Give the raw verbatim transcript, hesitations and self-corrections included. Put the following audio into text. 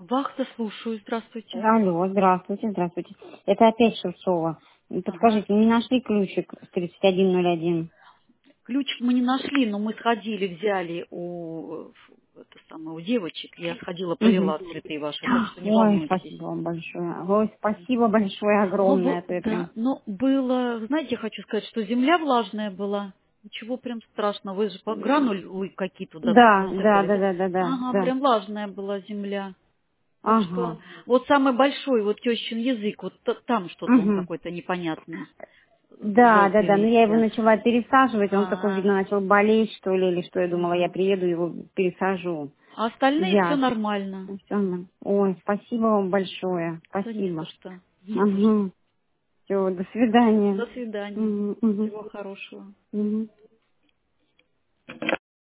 Вахта, слушаю. Здравствуйте. Алло, здравствуйте, здравствуйте. Это опять Шевцова. Ага. Подскажите, не нашли ключик с тридцать один ноль один? Ключик мы не нашли, но мы сходили, взяли у, э, это самое, у девочек. Я сходила, Угу. привела цветы ваши, так что не Ой, волнуйтесь. спасибо вам большое. Ой, спасибо большое, Но, огромное. бу- А то я да, прям... но было, знаете, я хочу сказать, что земля влажная была. Ничего прям страшного. Вы же по гранулы какие туда Да, да, насыпали, да, да? да, да, да, Ага, да. прям влажная была земля. Так что Ага. вот самый большой, вот тещин язык, вот т- там что-то он Угу. какой-то непонятный, Да, да, желтые да. Но я его листья. начала пересаживать, он такой, А, видно, начал болеть, что ли, или что. Я думала, я мгм. приеду, его пересажу. А остальные все Ясно. нормально. Всё нормально. Ой, спасибо вам большое. Да не за Спасибо. что. Не за что. Угу. Все, до свидания. До свидания. Угу, угу, Всего хорошего. угу.